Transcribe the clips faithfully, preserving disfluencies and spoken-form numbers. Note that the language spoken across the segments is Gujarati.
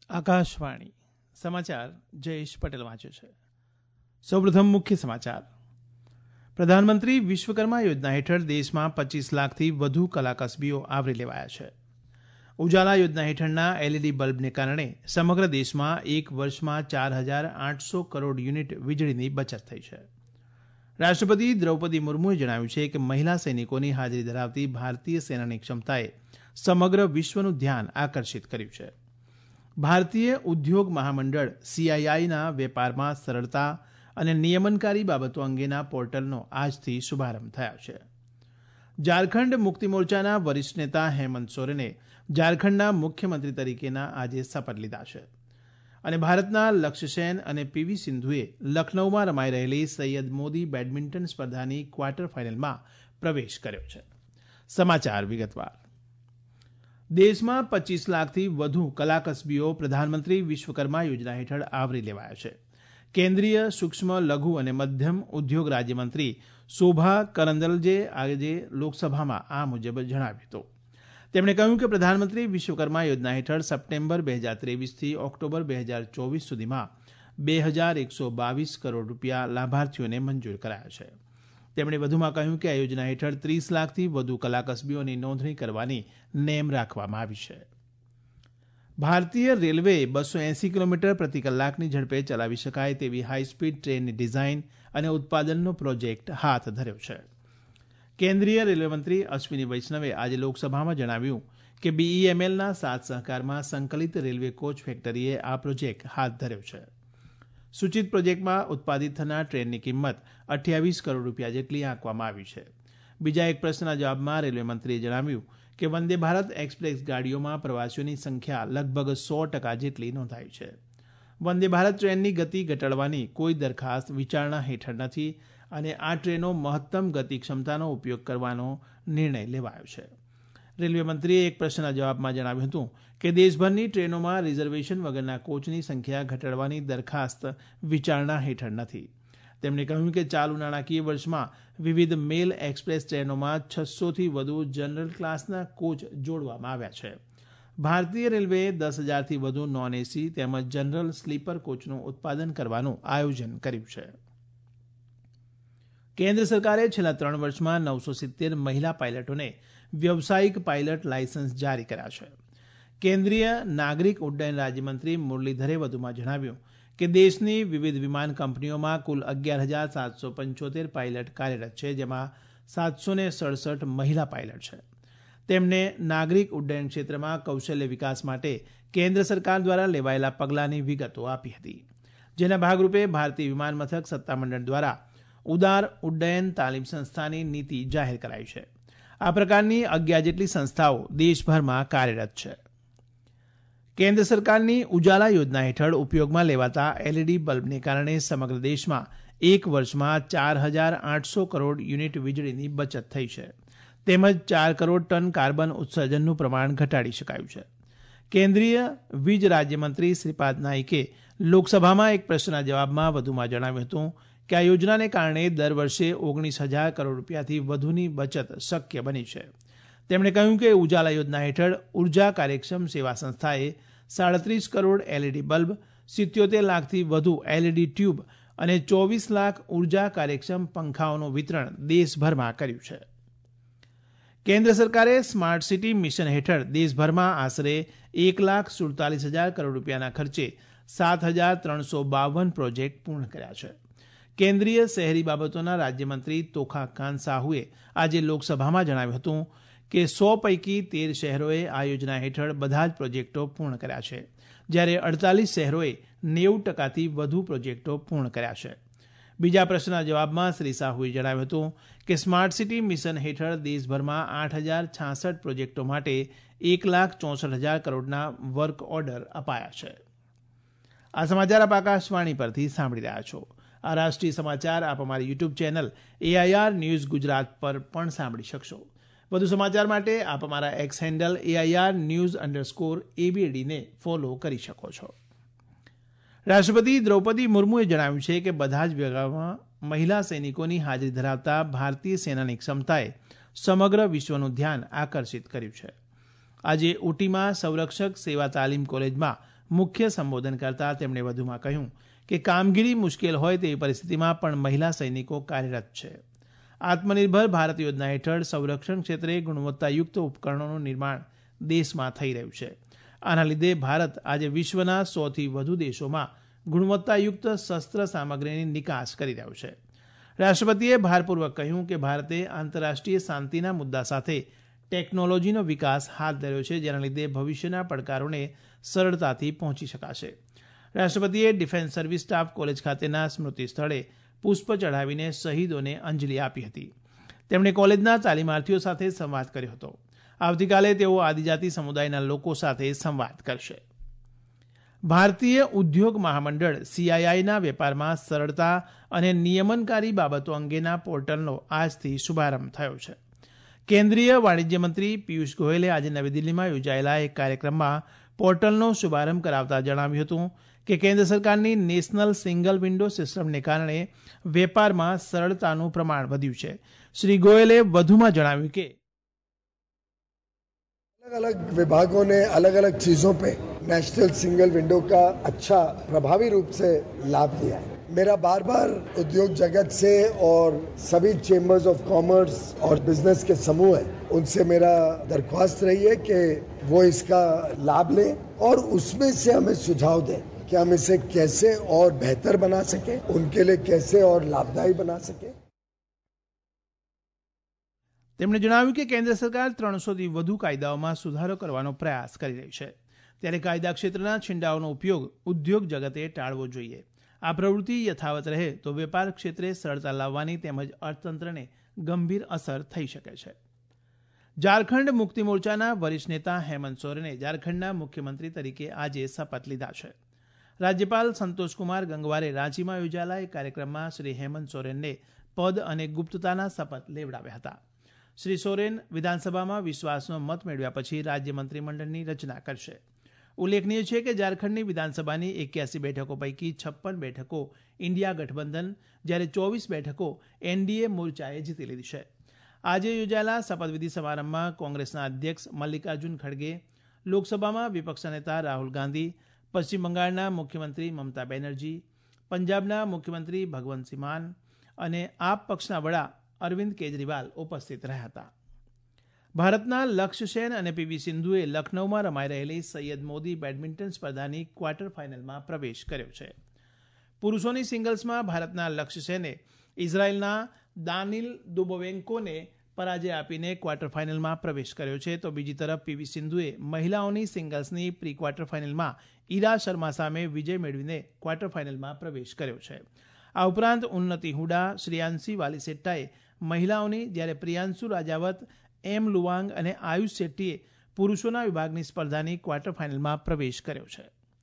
આકાશવાણી સમાચાર જયેશ પટેલ વાંચે છે. સૌપ્રથમ મુખ્ય સમાચાર. પ્રધાનમંત્રી વિશ્વકર્મા યોજના હેઠળ દેશમાં પચીસ લાખથી વધુ કલાકસબીઓ આવરી લેવાયા છે. ઉજાલા યોજના હેઠળના એલઈડી બલ્બને કારણે સમગ્ર દેશમાં એક વર્ષમાં ચાર હજાર આઠસો કરોડ યુનિટ વીજળીની બચત થઈ છે. રાષ્ટ્રપતિ દ્રૌપદી મુર્મુએ જણાવ્યું છે કે મહિલા સૈનિકોની હાજરી ધરાવતી ભારતીય સેનાની ક્ષમતાએ સમગ્ર વિશ્વનું ધ્યાન આકર્ષિત કર્યું છે. ભારતીય ઉદ્યોગ મહામંડળ સીઆઈઆઈના વેપારમાં સરળતા અને નિયમનકારી બાબતો અંગેના પોર્ટલનો આજથી શુભારંભ થયો છે. ઝારખંડ મુક્તિ મોરચાના વરિષ્ઠ નેતા હેમંત સોરેને ઝારખંડના મુખ્યમંત્રી તરીકેના આજે શપથ લીધા છે. અને ભારતના લક્ષ્ય સેન અને પીવી સિંધુએ લખનૌમાં રમાઈ રહેલી સૈયદ મોદી બેડમિન્ટન સ્પર્ધાની ક્વાર્ટર ફાઇનલમાં પ્રવેશ કર્યો છે. સમાચાર વિગતવાર. દેશમાં પચીસ લાખથી વધુ કલાકસબીઓ પ્રધાનમંત્રી વિશ્વકર્મા યોજના હેઠળ આવરી લેવાયા છે. કેન્દ્રીય સૂક્ષ્મ લઘુ અને મધ્યમ ઉદ્યોગ રાજ્યમંત્રી શોભા કરંદલજે આજે લોકસભામાં આ મુજબ જણાવ્યું હતું. તેમણે કહ્યું કે પ્રધાનમંત્રી વિશ્વકર્મા યોજના હેઠળ સપ્ટેમ્બર બે હજાર ત્રેવીસથી ઓક્ટોબર બે હજાર ચોવીસ સુધીમાં બે હજાર એકસો બાવીસ કરોડ રૂપિયા લાભાર્થીઓને મંજૂર કરાયા છે. તેમણે વધુમાં કહ્યું કે આ યોજના હેઠળ ત્રીસ લાખથી વધુ કલાકસબીઓની નોંધણી કરવાની નેમ રાખવામાં આવી છે. ભારતીય રેલવેએ બસો એસી કિલોમીટર પ્રતિ કલાકની ઝડપે ચલાવી શકાય તેવી હાઈસ્પીડ ટ્રેનની ડિઝાઇન અને ઉત્પાદનનો પ્રોજેક્ટ હાથ ધર્યો છે. કેન્દ્રીય રેલવે મંત્રી અશ્વિની વૈષ્ણવે આજે લોકસભામાં જણાવ્યું કે બીઈએમએલના સાથ સહકારમાં સંકલિત રેલવે કોચ ફેક્ટરીએ આ પ્રોજેક્ટ હાથ ધર્યો છે. સૂચિત પ્રોજેક્ટમાં ઉત્પાદિત થનાર ટ્રેનની કિંમત અઠ્યાવીસ કરોડ રૂપિયા જેટલી આંકવામાં આવી છે. બીજા એક પ્રશ્નના જવાબમાં રેલવે મંત્રીએ જણાવ્યું કે વંદે ભારત એક્સપ્રેસ ગાડીઓમાં પ્રવાસીઓની સંખ્યા લગભગ સો ટકા જેટલી નોંધાઈ છે. વંદે ભારત ટ્રેનની ગતિ ઘટાડવાની કોઈ દરખાસ્ત વિચારણા હેઠળ નથી અને આ ટ્રેનો મહત્તમ ગતિ ક્ષમતાનો ઉપયોગ કરવાનો નિર્ણય લેવાયો છે. રેલવે મંત્રીએ એક પ્રશ્નના જવાબમાં જણાવ્યું હતું કે દેશભરની ટ્રેનોમાં રિઝર્વેશન વગરના કોચની સંખ્યા ઘટાડવાની દરખાસ્ત વિચારણા હેઠળ નથી. તેમણે કહ્યું કે ચાલુ નાણાકીય વર્ષમાં વિવિધ મેલ એક્સપ્રેસ ટ્રેનોમાં છસોથી વધુ જનરલ ક્લાસના કોચ જોડવામાં આવ્યા છે. ભારતીય રેલવેએ દસ હજારથી વધુ નોન એસી તેમજ જનરલ સ્લીપર કોચનું ઉત્પાદન કરવાનું આયોજન કર્યું છે. કેન્દ્ર સરકારે છેલ્લા ત્રણ વર્ષમાં નવસો સિત્તેર મહિલા પાયલટોને વ્યવસાયિક પાયલટ લાયસન્સ જારી કર્યા છે. કેન્દ્રીય નાગરિક ઉડ્ડયન રાજ્યમંત્રી મુરલીધરે વધુમાં જણાવ્યું કે દેશની વિવિધ વિમાન કંપનીઓમાં કુલ અગિયાર હજાર સાતસો પંચોતેર પાયલટ કાર્યરત છે, જેમાં સાતસો ને સડસઠ મહિલા પાયલટ છે. તેમને નાગરિક ઉડ્ડયન ક્ષેત્રમાં કૌશલ્ય વિકાસ માટે કેન્દ્ર સરકાર દ્વારા લેવાયેલા પગલાંની વિગતો આપી હતી. જેના ભાગરૂપે ભારતીય વિમાન મથક સત્તામંડળ દ્વારા ઉદાર ઉડ્ડયન તાલીમ સંસ્થાની નીતિ જાહેર કરાઈ છે. આ પ્રકારની અગિયાર જેટલી સંસ્થાઓ દેશભરમાં કાર્યરત છે. કેન્દ્ર સરકારની ઉજાલા યોજના હેઠળ ઉપયોગમાં લેવાતા એલઈડી બલ્બને કારણે સમગ્ર દેશમાં એક વર્ષમાં ચાર હજાર આઠસો કરોડ યુનિટ વીજળીની બચત થઈ છે. તેમજ ચાર કરોડ ટન કાર્બન ઉત્સર્જનનું પ્રમાણ ઘટાડી શકાયું છે. કેન્દ્રીય વીજ રાજ્યમંત્રી શ્રીપાદ નાઇકે લોકસભામાં એક પ્રશ્નના જવાબમાં વધુમાં જણાવ્યું હતું કે આ યોજનાને કારણે દર વર્ષે ઓગણીસ હજાર કરોડ રૂપિયાથી વધુની બચત શક્ય બની છે. તેમણે કહ્યું કે ઉજાલા યોજના હેઠળ ઉર્જા કાર્યક્ષમ સેવા સંસ્થાએ સાડત્રીસ કરોડ એલઈડી બલ્બ, સિત્યોતેર લાખથી વધુ એલઈડી ટ્યુબ અને ચોવીસ લાખ ઉર્જા કાર્યક્ષમ પંખાઓનું વિતરણ દેશભરમાં કર્યું છે. કેન્દ્ર સરકારે સ્માર્ટ સિટી મિશન હેઠળ દેશભરમાં આશરે એક લાખ સુડતાલીસ હજાર કરોડ રૂપિયાના ખર્ચે સાત હજાર ત્રણસો બાવન પ્રોજેક્ટ પૂર્ણ કર્યા છે. કેન્દ્રીય શહેરી બાબતોના રાજ્યમંત્રી તોખા ખાન સાહુએ આજે લોકસભામાં જણાવ્યું હતું કે સો પૈકી તેર શહેરોએ આ યોજના હેઠળ બધા જ પ્રોજેક્ટો પૂર્ણ કર્યા છે, જ્યારે અડતાલીસ શહેરોએ નેવું ટકાથી વધુ પ્રોજેક્ટો પૂર્ણ કર્યા છે. બીજા પ્રશ્નના જવાબમાં શ્રી સાહુએ જણાવ્યું હતું કે સ્માર્ટ સિટી મિશન હેઠળ દેશભરમાં આઠ હજાર છાસઠ પ્રોજેક્ટો માટે એક લાખ ચોસઠ હજાર કરોડના વર્ક ઓર્ડર અપાયા છે. આ સમાચાર આપ આકાશવાણી પરથી સાંભળી રહ્યા છો. આ રાષ્ટ્રીય સમાચાર આપ અમારી YouTube channel AIR news Gujarat પર પણ સાંભળી શકશો. વધુ સમાચાર માટે આપ અમારા X handle AIR news underscore એબીએડીને ફોલો કરી શકો છો. રાષ્ટ્રપતિ દ્રૌપદી મુર્મુએ જણાવ્યું છે કે બધા જ વિભાગોમાં મહિલા સૈનિકોની હાજરી ધરાવતા ભારતીય સેનાની ક્ષમતાએ સમગ્ર વિશ્વનું ધ્યાન આકર્ષિત કર્યું છે. આજે ઉટીમાં સંરક્ષક સેવા તાલીમ કોલેજમાં મુખ્ય સંબોધન કરતા તેમણે વધુમાં કહ્યું કે કામગીરી મુશ્કેલ હોય તેવી પરિસ્થિતિમાં પણ મહિલા સૈનિકો કાર્યરત છે. આત્મનિર્ભર ભારત યોજના હેઠળ સંરક્ષણ ક્ષેત્રે ગુણવત્તાયુક્ત ઉપકરણોનું નિર્માણ દેશમાં થઈ રહ્યું છે. આના લીધે ભારત આજે વિશ્વના સોથી વધુ દેશોમાં ગુણવત્તાયુક્ત શસ્ત્ર સામગ્રીની નિકાસ કરી રહ્યું છે. રાષ્ટ્રપતિએ ભારપૂર્વક કહ્યું કે ભારતે આંતરરાષ્ટ્રીય શાંતિના મુદ્દા સાથે ટેકનોલોજીનો વિકાસ હાથ ધર્યો છે, જેના લીધે ભવિષ્યના પડકારોને સરળતાથી પહોંચી શકાશે. રાષ્ટ્રપતિએ ડિફેન્સ સર્વિસ સ્ટાફ કોલેજ ખાતેના સ્મૃતિ સ્થળે પુષ્પ ચઢાવીને શહીદોને અંજલિ આપી હતી. તેમણે કોલેજના તાલીમાર્થીઓ સાથે સંવાદ કર્યો હતો. આવતીકાલે તેઓ આદિજાતિ સમુદાયના લોકો સાથે સંવાદ કરશે. ભારતીય ઉદ્યોગ મહામંડળ સીઆઈઆઈના વેપારમાં સરળતા અને નિયમનકારી બાબતો અંગેના પોર્ટલનો આજથી શુભારંભ થયો છે. કેન્દ્રીય વાણિજ્ય મંત્રી પિયુષ ગોયલે આજે નવી દિલ્હીમાં યોજાયેલા એક કાર્યક્રમમાં પોર્ટલનો શુભારંભ કરાવતા જણાવ્યું હતું કે કેન્દ્ર સરકારની નેશનલ સિંગલ વિન્ડો સિસ્ટમને કારણે વેપારમાં સરળતાનું પ્રમાણ વધ્યું છે. શ્રી ગોયલે વધુમાં જણાવ્યું કે अलग अलग विभागों ने अलग अलग चीजों पे नेशनल सिंगल विंडो का अच्छा प्रभावी रूप से लाभ लिया है. मेरा बार बार उद्योग जगत से और सभी चेंबर्स ऑफ कॉमर्स और बिजनेस के समूह है उनसे मेरा दरख्वास्त रही है कि वो इसका लाभ लें और उसमें से हमें सुझाव दें कि हम इसे कैसे और बेहतर बना सके, उनके लिए कैसे और लाभदायी बना सके. તેમણે જણાવ્યું કે કેન્દ્ર સરકાર ત્રણસોથી વધુ કાયદાઓમાં સુધારો કરવાનો પ્રયાસ કરી રહી છે. ત્યારે કાયદા ક્ષેત્રના છીંડાઓનો ઉપયોગ ઉદ્યોગ જગતે ટાળવો જોઈએ. આ પ્રવૃત્તિ યથાવત રહે તો વેપાર ક્ષેત્રે સરળતા લાવવાની તેમજ અર્થતંત્રને ગંભીર અસર થઈ શકે છે. ઝારખંડ મુક્તિ મોરચાના વરિષ્ઠ નેતા હેમંત સોરેને ઝારખંડના મુખ્યમંત્રી તરીકે આજે શપથ લીધા છે. રાજ્યપાલ સંતોષકુમાર ગંગવારે રાંચીમાં યોજાયેલા એક કાર્યક્રમમાં શ્રી હેમંત સોરેનને પદ અને ગુપ્તતાના શપથ લેવડાવ્યા હતા. શ્રી સોરેન વિધાનસભામાં વિશ્વાસનો મત મેળવ્યા પછી રાજ્ય મંત્રીમંડળની રચના કરશે. ઉલ્લેખનીય છે કે ઝારખંડની વિધાનસભાની એક્યાસી બેઠકો પૈકી છપ્પન બેઠકો ઇન્ડિયા ગઠબંધન, જ્યારે ચોવીસ બેઠકો એનડીએ મોરચાએ જીતી લીધી છે. આજે યોજાયેલા શપથવિધિ સમારંભમાં કોંગ્રેસના અધ્યક્ષ મલ્લિકાર્જુન ખડગે, લોકસભામાં વિપક્ષના નેતા રાહુલ ગાંધી, પશ્ચિમ બંગાળના મુખ્યમંત્રી મમતા બેનર્જી, પંજાબના મુખ્યમંત્રી ભગવંતસિંહ માન અને આપ પક્ષના વડા અરવિંદ કેજરીવાલ ઉપસ્થિત રહ્યા હતા. ભારતના લક્ષ્ય સેન અને પીવી સિંધુએ લખનૌમાં રમાઈ રહેલી સૈયદ મોદી બેડમિન્ટન સ્પર્ધાની ક્વાર્ટર ફાઇનલમાં પ્રવેશ કર્યો છે. પુરુષોની સિંગલ્સમાં ભારતના લક્ષ્ય સેને ઇઝરાયેલના દાનિલ દુબોવેન્કોને પરાજય આપીને ક્વાર્ટર ફાઇનલમાં પ્રવેશ કર્યો છે, તો બીજી તરફ પીવી સિંધુએ મહિલાઓની સિંગલ્સની પ્રી ક્વાર્ટર ફાઇનલમાં ઈરા શર્મા સામે વિજય મેળવીને ક્વાર્ટર ફાઇનલમાં પ્રવેશ કર્યો છે. આ ઉપરાંત ઉન્નતિ હુડા, શ્રેયાંસી વાલીસેટ્ટાએ મહિલાઓની, જ્યારે પ્રિયાંશુ રાજાવત, એમ લુવાંગ અને આયુષ શેટ્ટીએ પુરુષોના વિભાગની સ્પર્ધાની ક્વાર્ટર ફાઇનલમાં પ્રવેશ કર્યો છે.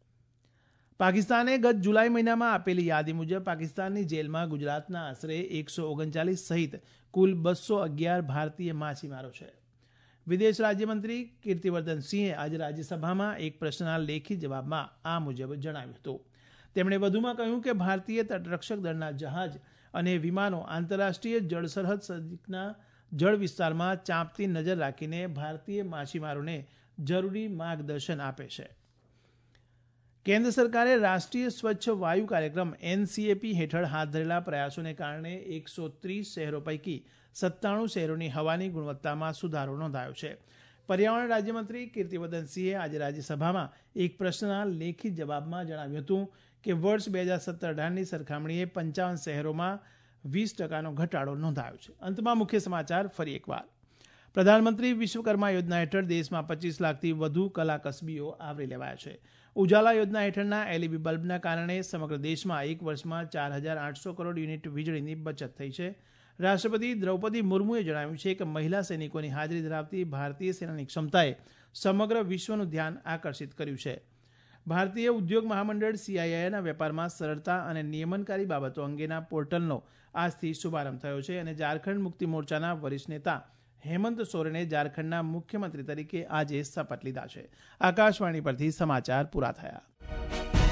પાકિસ્તાને ગત જુલાઈ મહિનામાં આપેલી યાદી મુજબ પાકિસ્તાનની જેલમાં ગુજરાતના આશરે એકસો ઓગણચાલીસ સહિત કુલ બસો અગિયાર ભારતીય માછીમારો છે. વિદેશ રાજ્યમંત્રી કીર્તિવર્ધન સિંહે આજે રાજ્યસભામાં એક પ્રશ્નના લેખિત જવાબમાં આ મુજબ જણાવ્યું હતું. તેમણે વધુમાં કહ્યું કે ભારતીય તટરક્ષક દળના જહાજ અને વિમાનો આંતરરાષ્ટ્રીય જળ સરહદ નજીકના જળ વિસ્તારમાં ચાંપતી નજર રાખીને ભારતીય માછીમારોને જરૂરી માર્ગદર્શન આપે છે. કેન્દ્ર સરકારે રાષ્ટ્રીય સ્વચ્છ વાયુ કાર્યક્રમ એનસીએપી હેઠળ હાથ ધરેલા પ્રયાસોને કારણે એકસો ત્રીસ શહેરો પૈકી સત્તાણું શહેરોની હવાની ગુણવત્તામાં સુધારો નોંધાયો છે. પર્યાવરણ રાજ્યમંત્રી કીર્તિવર્ધન સિંહે આજે રાજ્યસભામાં એક પ્રશ્નના લેખિત જવાબમાં જણાવ્યું હતું કે વર્ષ બે હજાર સત્તર અઢારની સરખામણીએ પંચાવન શહેરોમાં વીસ ટકાનો ઘટાડો નોંધાયો છે. અંતમાં મુખ્ય સમાચાર ફરી એકવાર. પ્રધાનમંત્રી વિશ્વકર્મા યોજના હેઠળ દેશમાં પચીસ લાખથી વધુ કલા કસબીઓ આવરી લેવાયા છે. ઉજાલા યોજના હેઠળના એલઈડી બલ્બના કારણે સમગ્ર દેશમાં એક વર્ષમાં ચાર હજાર આઠસો કરોડ યુનિટ વીજળીની બચત થઈ છે. રાષ્ટ્રપતિ દ્રૌપદી મુર્મુએ જણાવ્યું છે કે મહિલા સૈનિકોની હાજરી ધરાવતી ભારતીય સેનાની ક્ષમતાએ સમગ્ર વિશ્વનું ધ્યાન આકર્ષિત કર્યું છે. ભારતીય ઉદ્યોગ મહામંડળ સીઆઈઆઈના વેપારમાં સરળતા અને નિયમનકારી બાબતો અંગેના પોર્ટલનો આજથી શુભારંભ થયો છે અને ઝારખંડ મુક્તિ મોરચાના વરિષ્ઠ નેતા હેમંત સોરેને ઝારખંડના મુખ્યમંત્રી તરીકે આજે શપથ લીધા છે. આકાશવાણી પરથી સમાચાર પૂરા થયા.